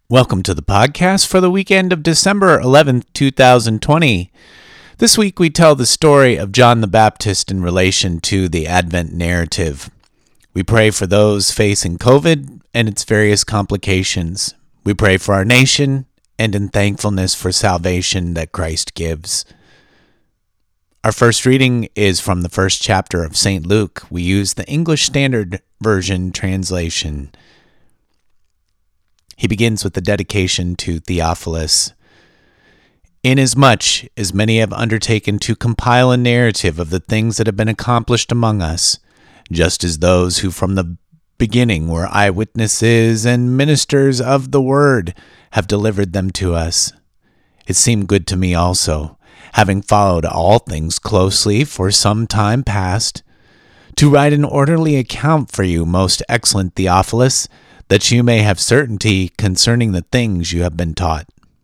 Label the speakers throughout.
Speaker 1: Welcome to the podcast for the weekend of December 11th, 2020. This week we tell the story of John the Baptist in relation to the Advent narrative. We pray for those facing COVID and its various complications. We pray for our nation and in thankfulness for salvation that Christ gives. Our first reading is from the first chapter of St. Luke. We use the English Standard Version translation. He begins with the dedication to Theophilus. Inasmuch as many have undertaken to compile a narrative of the things that have been accomplished among us, just as those who from the beginning were eyewitnesses and ministers of the word have delivered them to us, it seemed good to me also, having followed all things closely for some time past, to write an orderly account for you, most excellent Theophilus, that you may have certainty concerning the things you have been taught.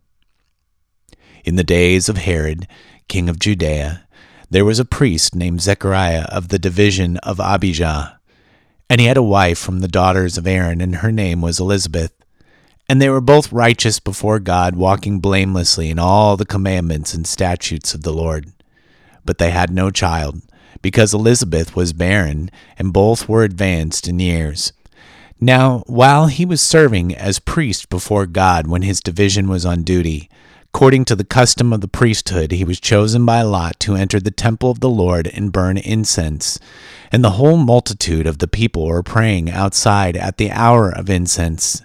Speaker 1: In the days of Herod, king of Judea, there was a priest named Zechariah of the division of Abijah, and he had a wife from the daughters of Aaron, and her name was Elizabeth. And they were both righteous before God, walking blamelessly in all the commandments and statutes of the Lord. But they had no child, because Elizabeth was barren, and both were advanced in years. Now, while he was serving as priest before God when his division was on duty, according to the custom of the priesthood, he was chosen by lot to enter the temple of the Lord and burn incense. And the whole multitude of the people were praying outside at the hour of incense.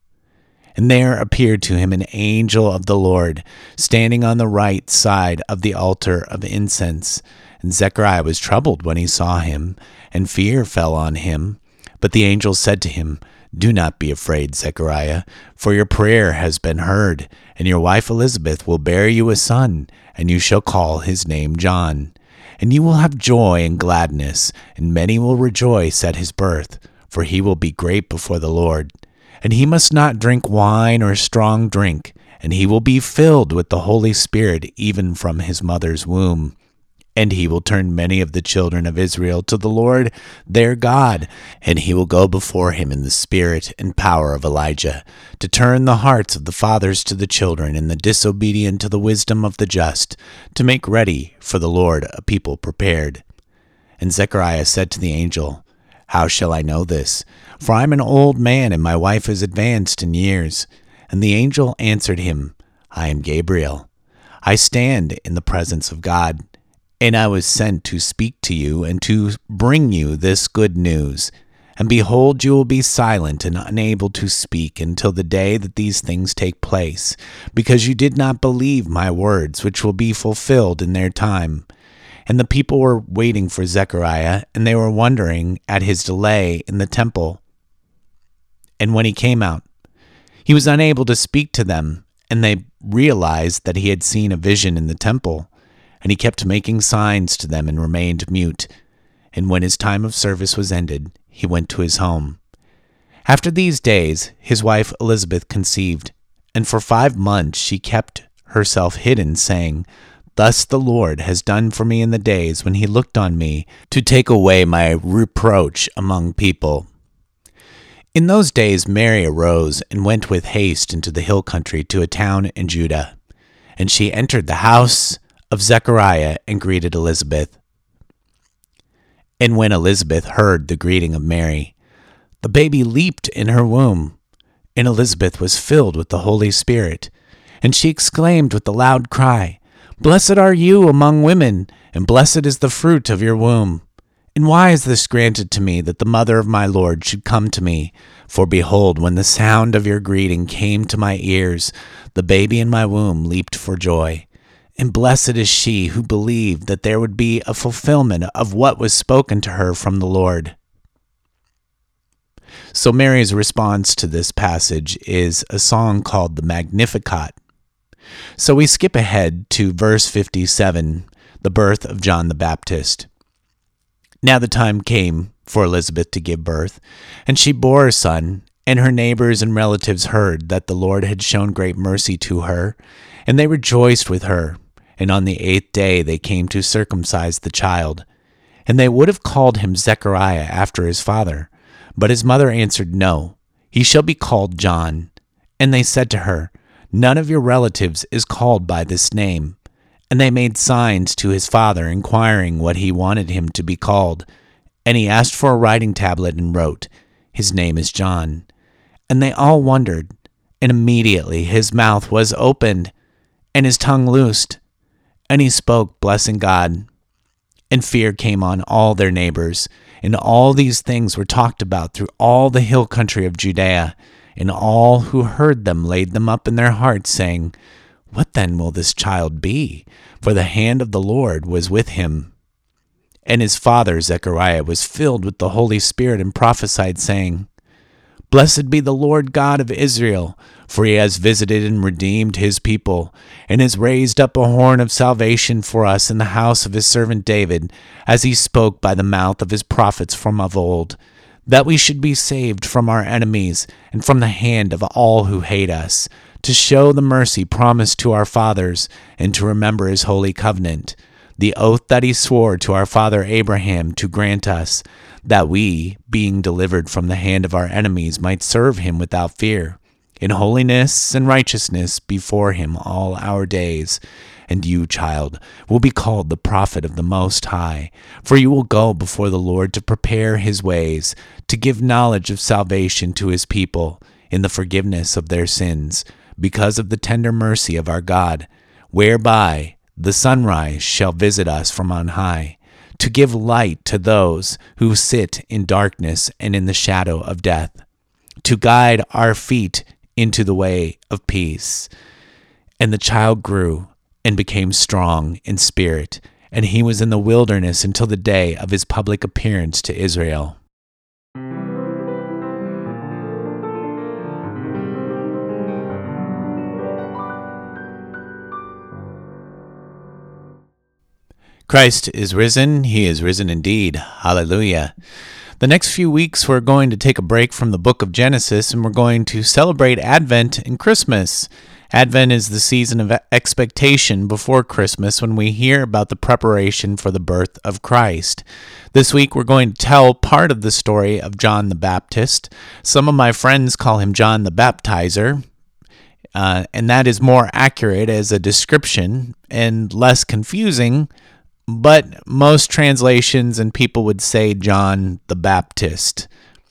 Speaker 1: And there appeared to him an angel of the Lord, standing on the right side of the altar of incense. And Zechariah was troubled when he saw him, and fear fell on him. But the angel said to him, Do not be afraid, Zechariah, for your prayer has been heard, and your wife Elizabeth will bear you a son, and you shall call his name John. And you will have joy and gladness, and many will rejoice at his birth, for he will be great before the Lord. And he must not drink wine or strong drink, and he will be filled with the Holy Spirit even from his mother's womb. And he will turn many of the children of Israel to the Lord their God, and he will go before him in the spirit and power of Elijah, to turn the hearts of the fathers to the children, and the disobedient to the wisdom of the just, to make ready for the Lord a people prepared. And Zechariah said to the angel, How shall I know this? For I am an old man, and my wife is advanced in years. And the angel answered him, I am Gabriel. I stand in the presence of God, and I was sent to speak to you and to bring you this good news. And behold, you will be silent and unable to speak until the day that these things take place, because you did not believe my words, which will be fulfilled in their time. And the people were waiting for Zechariah, and they were wondering at his delay in the temple. And when he came out, he was unable to speak to them, and they realized that he had seen a vision in the temple. And he kept making signs to them and remained mute. And when his time of service was ended, he went to his home. After these days, his wife Elizabeth conceived, and for 5 months she kept herself hidden, saying, Thus the Lord has done for me in the days when he looked on me to take away my reproach among people. In those days Mary arose and went with haste into the hill country to a town in Judah. And she entered the house of Zechariah and greeted Elizabeth. And when Elizabeth heard the greeting of Mary, the baby leaped in her womb, and Elizabeth was filled with the Holy Spirit. And she exclaimed with a loud cry, Blessed are you among women, and blessed is the fruit of your womb. And why is this granted to me, that the mother of my Lord should come to me? For behold, when the sound of your greeting came to my ears, the baby in my womb leaped for joy. And blessed is she who believed that there would be a fulfillment of what was spoken to her from the Lord. So Mary's response to this passage is a song called the Magnificat. So we skip ahead to verse 57, the birth of John the Baptist. Now the time came for Elizabeth to give birth, and she bore a son, and her neighbors and relatives heard that the Lord had shown great mercy to her, and they rejoiced with her. And on the 8th day they came to circumcise the child. And they would have called him Zechariah after his father. But his mother answered, No, he shall be called John. And they said to her, "None of your relatives is called by this name." And they made signs to his father, inquiring what he wanted him to be called. And he asked for a writing tablet and wrote, "His name is John." And they all wondered. And immediately his mouth was opened, and his tongue loosed, and he spoke, blessing God. And fear came on all their neighbors, and all these things were talked about through all the hill country of Judea. And all who heard them laid them up in their hearts, saying, "What then will this child be?" For the hand of the Lord was with him. And his father Zechariah was filled with the Holy Spirit and prophesied, saying, "Blessed be the Lord God of Israel, for he has visited and redeemed his people, and has raised up a horn of salvation for us in the house of his servant David, as he spoke by the mouth of his prophets from of old, that we should be saved from our enemies and from the hand of all who hate us, to show the mercy promised to our fathers, and to remember his holy covenant, the oath that he swore to our father Abraham to grant us, that we, being delivered from the hand of our enemies, might serve him without fear, in holiness and righteousness before him all our days. And you, child, will be called the prophet of the Most High, for you will go before the Lord to prepare his ways, to give knowledge of salvation to his people, in the forgiveness of their sins, because of the tender mercy of our God, whereby the sunrise shall visit us from on high, to give light to those who sit in darkness and in the shadow of death, to guide our feet into the way of peace." And the child grew and became strong in spirit, and he was in the wilderness until the day of his public appearance to Israel. Christ is risen. He is risen indeed. Hallelujah. The next few weeks, we're going to take a break from the book of Genesis, and we're going to celebrate Advent and Christmas. Advent is the season of expectation before Christmas, when we hear about the preparation for the birth of Christ. This week, we're going to tell part of the story of John the Baptist. Some of my friends call him John the Baptizer, and that is more accurate as a description and less confusing. But most translations and people would say John the Baptist.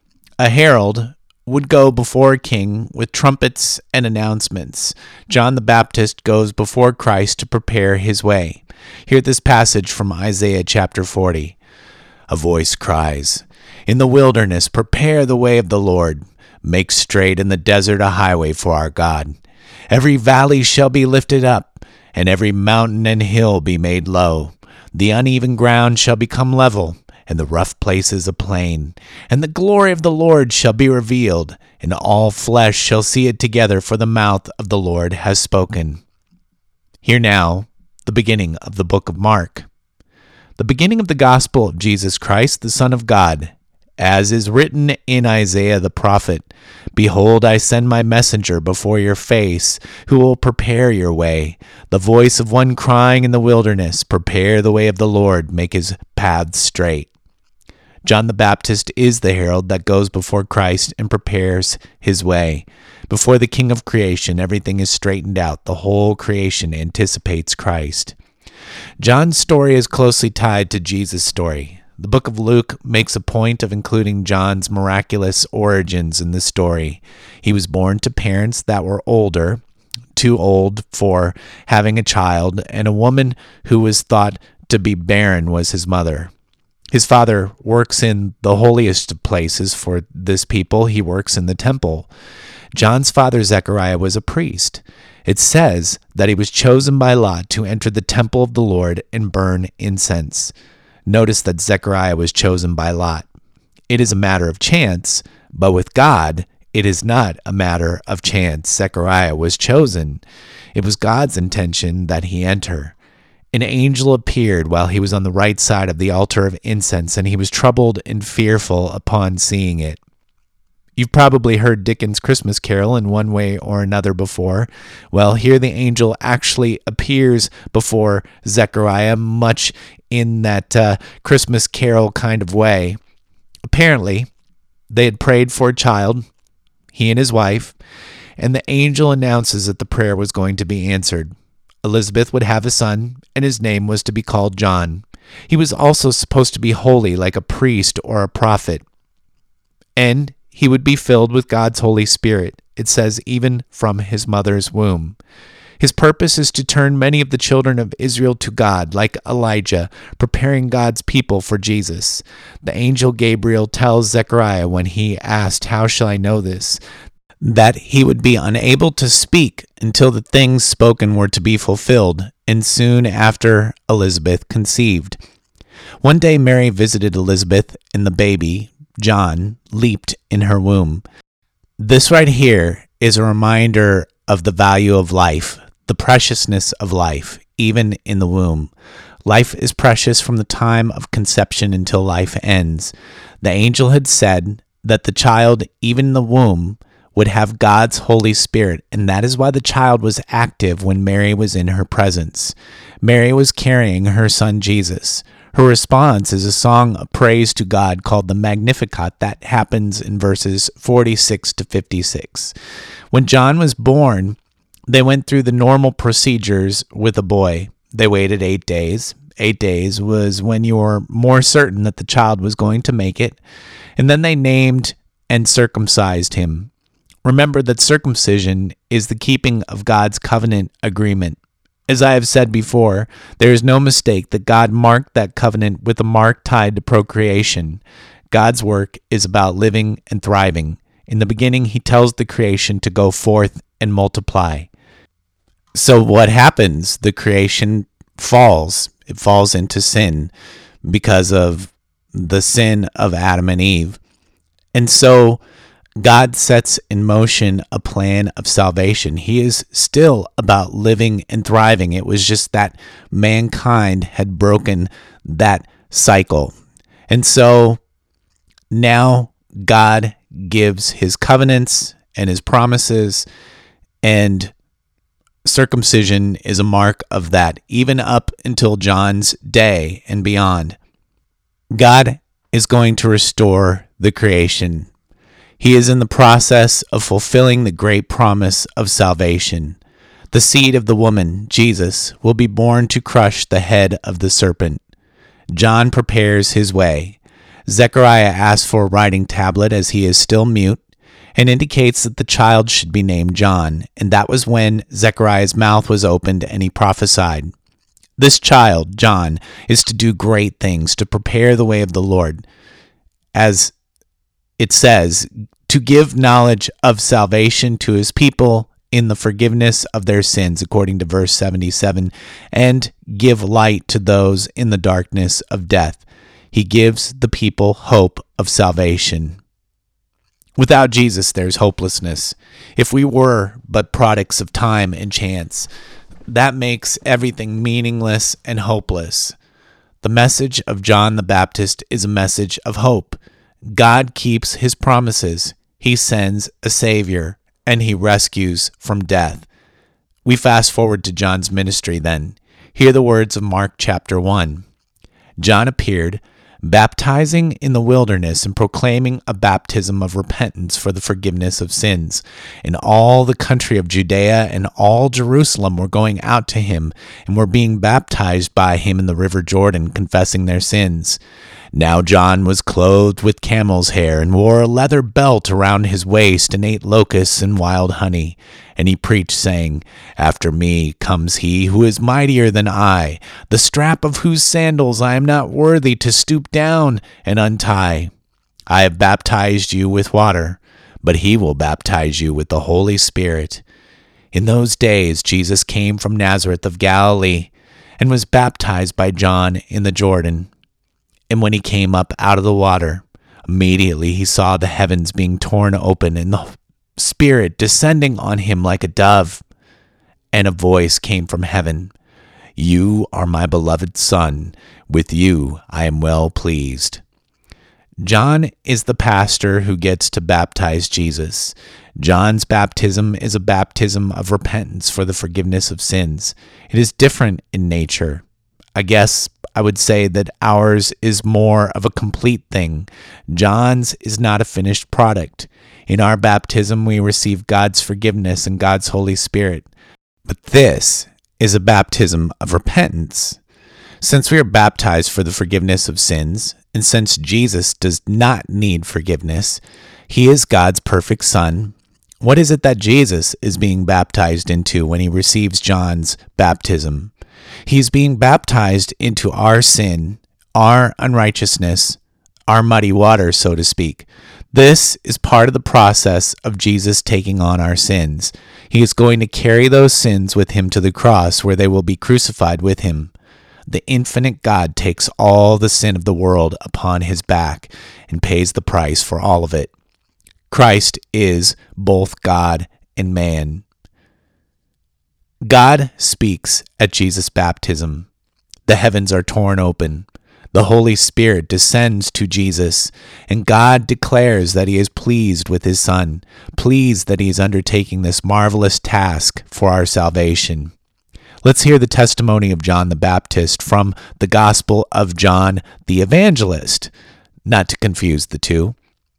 Speaker 1: A herald would go before a king with trumpets and announcements. John the Baptist goes before Christ to prepare his way. Hear this passage from Isaiah chapter 40. A voice cries, "In the wilderness prepare the way of the Lord. Make straight in the desert a highway for our God. Every valley shall be lifted up, and every mountain and hill be made low. The uneven ground shall become level, and the rough places a plain. And the glory of the Lord shall be revealed, and all flesh shall see it together, for the mouth of the Lord has spoken." Hear now the beginning of the book of Mark. The beginning of the gospel of Jesus Christ, the Son of God, as is written in Isaiah the prophet, "Behold, I send my messenger before your face, who will prepare your way. The voice of one crying in the wilderness, prepare the way of the Lord, make his paths straight." John the Baptist is the herald that goes before Christ and prepares his way. Before the King of creation, everything is straightened out. The whole creation anticipates Christ. John's story is closely tied to Jesus' story. The book of Luke makes a point of including John's miraculous origins in the story. He was born to parents that were older, too old for having a child, and a woman who was thought to be barren was his mother. His father works in the holiest of places for this people. He works in the temple. John's father Zechariah was a priest. It says that he was chosen by lot to enter the temple of the Lord and burn incense. Notice that Zechariah was chosen by lot. It is a matter of chance, but with God, it is not a matter of chance. Zechariah was chosen. It was God's intention that he enter. An angel appeared while he was on the right side of the altar of incense, and he was troubled and fearful upon seeing it. You've probably heard Dickens' Christmas Carol in one way or another before. Well, here the angel actually appears before Zechariah, much in that Christmas Carol kind of way. Apparently, they had prayed for a child, he and his wife, and the angel announces that the prayer was going to be answered. Elizabeth would have a son, and his name was to be called John. He was also supposed to be holy, like a priest or a prophet. And he would be filled with God's Holy Spirit, it says, even from his mother's womb. His purpose is to turn many of the children of Israel to God, like Elijah, preparing God's people for Jesus. The angel Gabriel tells Zechariah when he asked, "How shall I know this?" that he would be unable to speak until the things spoken were to be fulfilled, and soon after Elizabeth conceived. One day Mary visited Elizabeth, and the baby, John, leaped in her womb. This right here is a reminder of the value of life, the preciousness of life, even in the womb. Life is precious from the time of conception until life ends. The angel had said that the child, even in the womb, would have God's Holy Spirit, and that is why the child was active when Mary was in her presence. Mary was carrying her son Jesus. Her response is a song of praise to God called the Magnificat that happens in verses 46 to 56. When John was born, they went through the normal procedures with a boy. They waited 8 days. 8 days was when you were more certain that the child was going to make it. And then they named and circumcised him. Remember that circumcision is the keeping of God's covenant agreement. As I have said before, there is no mistake that God marked that covenant with a mark tied to procreation. God's work is about living and thriving. In the beginning, he tells the creation to go forth and multiply. So what happens? The creation falls. It falls into sin because of the sin of Adam and Eve. And so God sets in motion a plan of salvation. He is still about living and thriving. It was just that mankind had broken that cycle. And so now God gives his covenants and his promises, and circumcision is a mark of that, even up until John's day and beyond. God is going to restore the creation. He is in the process of fulfilling the great promise of salvation. The seed of the woman, Jesus, will be born to crush the head of the serpent. John prepares his way. Zechariah asks for a writing tablet as he is still mute, and indicates that the child should be named John, and that was when Zechariah's mouth was opened and he prophesied. This child, John, is to do great things, to prepare the way of the Lord. As it says, to give knowledge of salvation to his people in the forgiveness of their sins, according to verse 77, and give light to those in the darkness of death. He gives the people hope of salvation. Without Jesus, there's hopelessness. If we were but products of time and chance, that makes everything meaningless and hopeless. The message of John the Baptist is a message of hope. God keeps his promises. He sends a Savior, and he rescues from death. We fast forward to John's ministry then. Hear the words of Mark chapter 1. John appeared, baptizing in the wilderness and proclaiming a baptism of repentance for the forgiveness of sins. And all the country of Judea and all Jerusalem were going out to him and were being baptized by him in the river Jordan, confessing their sins. Now John was clothed with camel's hair and wore a leather belt around his waist and ate locusts and wild honey. And he preached, saying, "After me comes he who is mightier than I, the strap of whose sandals I am not worthy to stoop down and untie. I have baptized you with water, but he will baptize you with the Holy Spirit." In those days Jesus came from Nazareth of Galilee and was baptized by John in the Jordan. And when he came up out of the water, immediately he saw the heavens being torn open and the Spirit descending on him like a dove. And a voice came from heaven, "You are my beloved Son. With you I am well pleased." John is the pastor who gets to baptize Jesus. John's baptism is a baptism of repentance for the forgiveness of sins. It is different in nature. I guess I would say that ours is more of a complete thing. John's is not a finished product. In our baptism, we receive God's forgiveness and God's Holy Spirit. But this is a baptism of repentance. Since we are baptized for the forgiveness of sins, and since Jesus does not need forgiveness, he is God's perfect Son. What is it that Jesus is being baptized into when he receives John's baptism? He's being baptized into our sin, our unrighteousness, our muddy water, so to speak. This is part of the process of Jesus taking on our sins. He is going to carry those sins with him to the cross, where they will be crucified with him. The infinite God takes all the sin of the world upon his back and pays the price for all of it. Christ is both God and man. God speaks at Jesus' baptism. The heavens are torn open. The Holy Spirit descends to Jesus, and God declares that he is pleased with his Son, pleased that he is undertaking this marvelous task for our salvation. Let's hear the testimony of John the Baptist from the Gospel of John the Evangelist, not to confuse the two.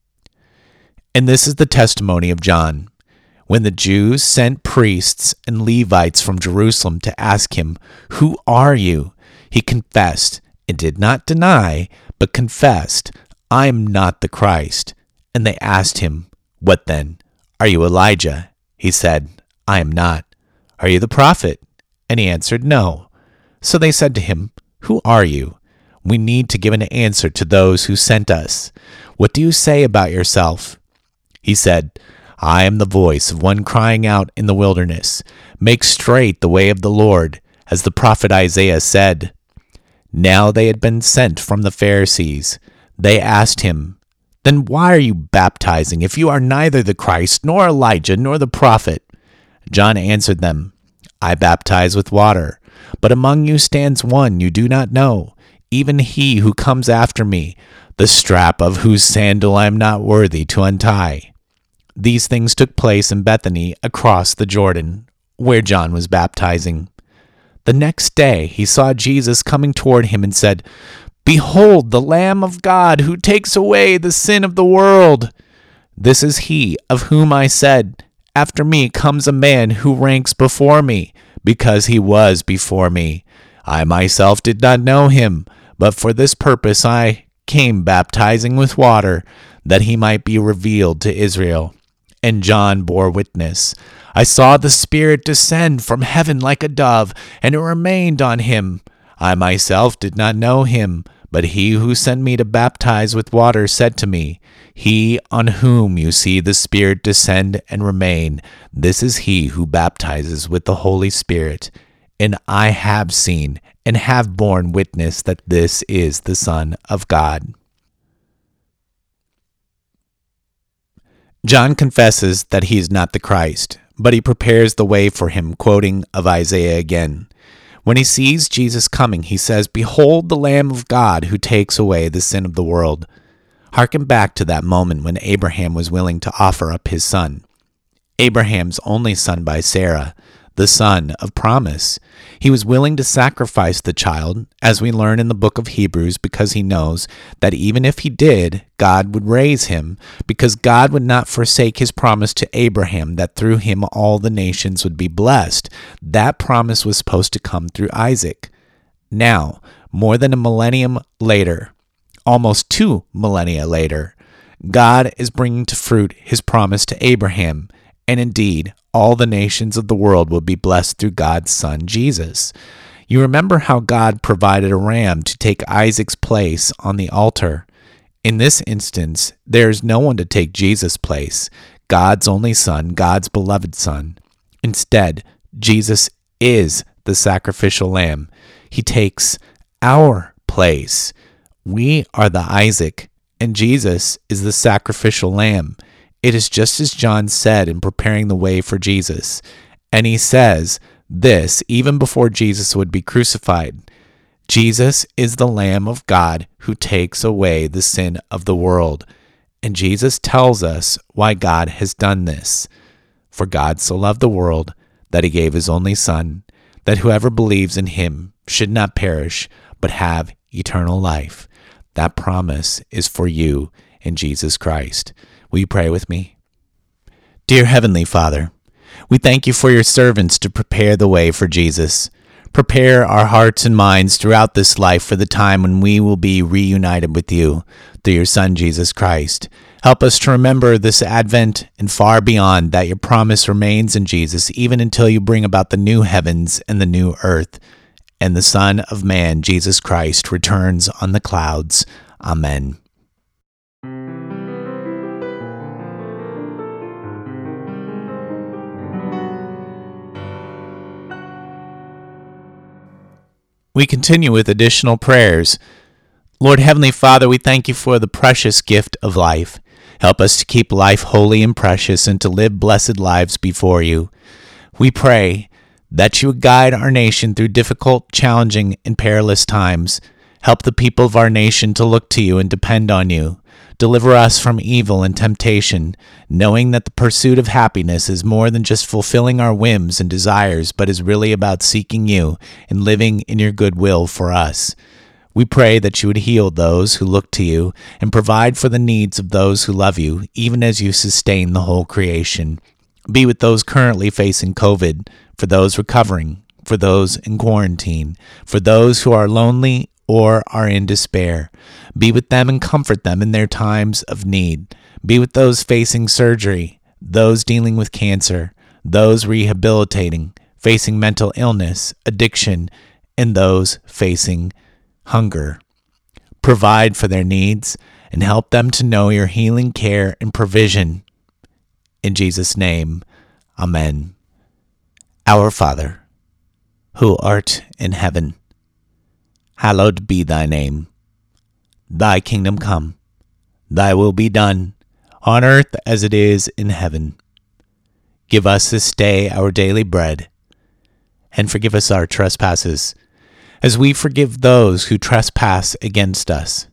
Speaker 1: And this is the testimony of John. When the Jews sent priests and Levites from Jerusalem to ask him, "Who are you?" he confessed and did not deny, but confessed, "I am not the Christ." And they asked him, "What then? Are you Elijah?" He said, "I am not." "Are you the prophet?" And he answered, "No." So they said to him, "Who are you? We need to give an answer to those who sent us. What do you say about yourself?" He said, "I am the voice of one crying out in the wilderness, 'Make straight the way of the Lord,' as the prophet Isaiah said." Now they had been sent from the Pharisees. They asked him, "Then why are you baptizing if you are neither the Christ, nor Elijah, nor the prophet?" John answered them, "I baptize with water, but among you stands one you do not know, even he who comes after me, the strap of whose sandal I am not worthy to untie." These things took place in Bethany across the Jordan, where John was baptizing. The next day he saw Jesus coming toward him and said, "Behold the Lamb of God who takes away the sin of the world. This is he of whom I said, 'After me comes a man who ranks before me, because he was before me.' I myself did not know him, but for this purpose I came baptizing with water, that he might be revealed to Israel." And John bore witness. "I saw the Spirit descend from heaven like a dove, and it remained on him. I myself did not know him, but he who sent me to baptize with water said to me, 'He on whom you see the Spirit descend and remain, this is he who baptizes with the Holy Spirit.' And I have seen and have borne witness that this is the Son of God." John confesses that he is not the Christ, but he prepares the way for him, quoting of Isaiah again. When he sees Jesus coming, he says, "Behold the Lamb of God who takes away the sin of the world." Harken back to that moment when Abraham was willing to offer up his son. Abraham's only son by Sarah, the son of promise. He was willing to sacrifice the child, as we learn in the book of Hebrews, because he knows that even if he did, God would raise him, because God would not forsake his promise to Abraham that through him all the nations would be blessed. That promise was supposed to come through Isaac. Now, more than a millennium later, almost 2 millennia later, God is bringing to fruit his promise to Abraham, and indeed, all the nations of the world will be blessed through God's Son, Jesus. You remember how God provided a ram to take Isaac's place on the altar. In this instance, there is no one to take Jesus' place, God's only Son, God's beloved Son. Instead, Jesus is the sacrificial lamb. He takes our place. We are the Isaac, and Jesus is the sacrificial lamb. It is just as John said in preparing the way for Jesus. And he says this even before Jesus would be crucified. Jesus is the Lamb of God who takes away the sin of the world. And Jesus tells us why God has done this. For God so loved the world that he gave his only Son, that whoever believes in him should not perish, but have eternal life. That promise is for you in Jesus Christ. Will you pray with me? Dear Heavenly Father, we thank you for your servants to prepare the way for Jesus. Prepare our hearts and minds throughout this life for the time when we will be reunited with you through your Son, Jesus Christ. Help us to remember this Advent and far beyond that your promise remains in Jesus even until you bring about the new heavens and the new earth, and the Son of Man, Jesus Christ, returns on the clouds. Amen. We continue with additional prayers. Lord Heavenly Father, we thank you for the precious gift of life. Help us to keep life holy and precious and to live blessed lives before you. We pray that you would guide our nation through difficult, challenging, and perilous times. Help the people of our nation to look to you and depend on you. Deliver us from evil and temptation, knowing that the pursuit of happiness is more than just fulfilling our whims and desires, but is really about seeking you and living in your goodwill for us. We pray that you would heal those who look to you and provide for the needs of those who love you, even as you sustain the whole creation. Be with those currently facing COVID, for those recovering, for those in quarantine, for those who are lonely or are in despair. Be with them and comfort them in their times of need. Be with those facing surgery, those dealing with cancer, those rehabilitating, facing mental illness, addiction, and those facing hunger. Provide for their needs and help them to know your healing care and provision. In Jesus' name, Amen. Our Father, who art in heaven, hallowed be thy name. Thy kingdom come, thy will be done, on earth as it is in heaven. Give us this day our daily bread, and forgive us our trespasses, as we forgive those who trespass against us.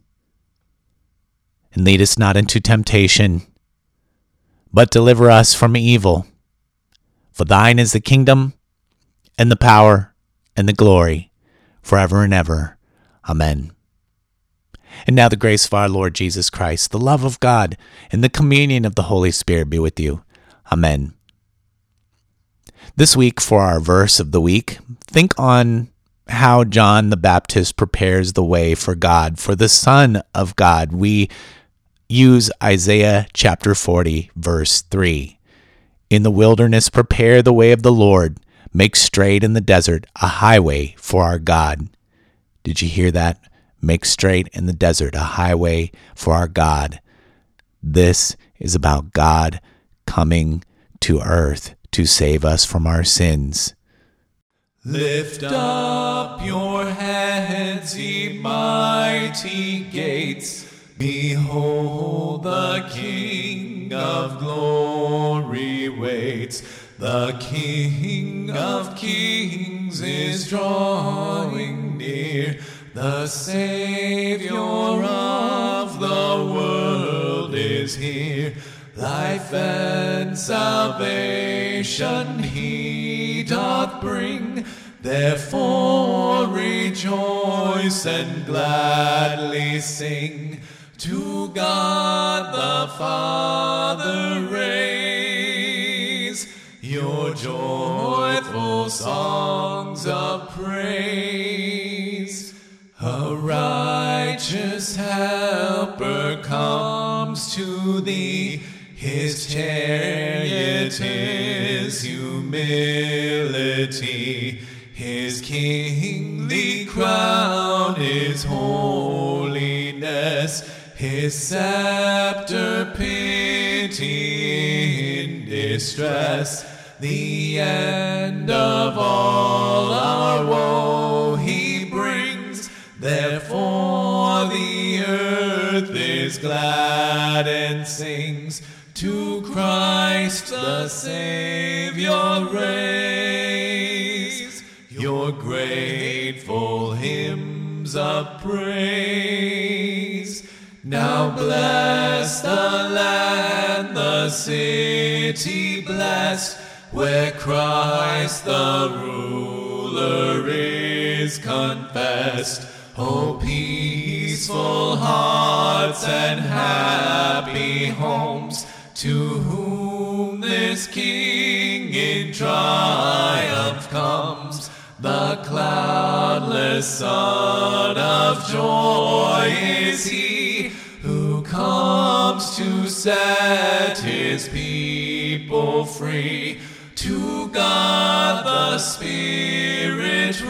Speaker 1: And lead us not into temptation, but deliver us from evil. For thine is the kingdom, and the power, and the glory, forever and ever. Amen. And now the grace of our Lord Jesus Christ, the love of God, and the communion of the Holy Spirit be with you. Amen. This week, for our verse of the week, think on how John the Baptist prepares the way for God, for the Son of God. We use Isaiah chapter 40, verse 3. In the wilderness, prepare the way of the Lord. Make straight in the desert a highway for our God. Did you hear that? Make straight in the desert a highway for our God. This is about God coming to earth to save us from our sins.
Speaker 2: Lift up your heads, ye mighty gates. Behold, the King of glory waits. The King of kings is drawing near. The Savior of the world is here. Life and salvation he doth bring. Therefore rejoice and gladly sing. To God the Father raise your joyful songs of praise. A righteous helper comes to thee. His chariot is humility. His kingly crown is holiness. His scepter pity in distress. The end of all our woe he brings. Therefore the earth is glad and sings. To Christ the Savior raise your grateful hymns of praise. Now bless the land, the city blessed, where Christ the ruler is confessed. O peaceful hearts and happy homes, to whom this King in triumph comes, the cloudless Son of joy is he, who comes to set his people free. To God the Spirit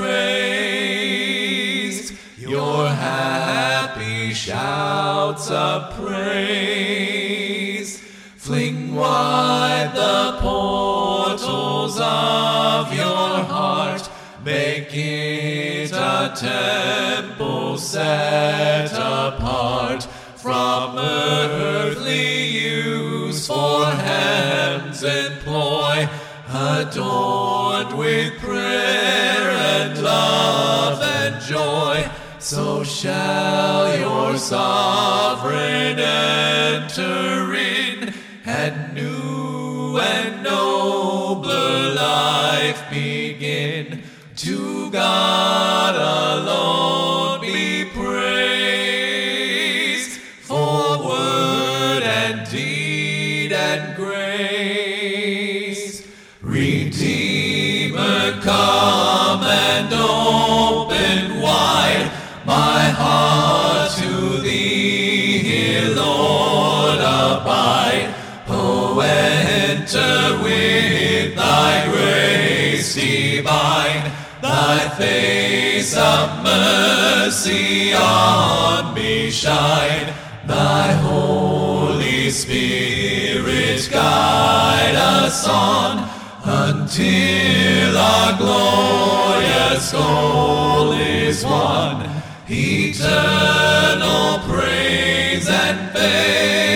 Speaker 2: raise your happy shouts of praise. Fling wide the portals of your heart, make it a temple set apart from earthly use for heaven's employ, adorned with prayer and love and joy. So shall your sovereign enter in, and new and nobler life begin. To God alone be praised, for word and deed and grace. Redeemer, come and open wide my heart to thee, here, Lord, abide. Oh, enter with thy grace divine, thy face of mercy on me shine. Thy Holy Spirit guide us on, until our glorious goal is won. Eternal praise and faith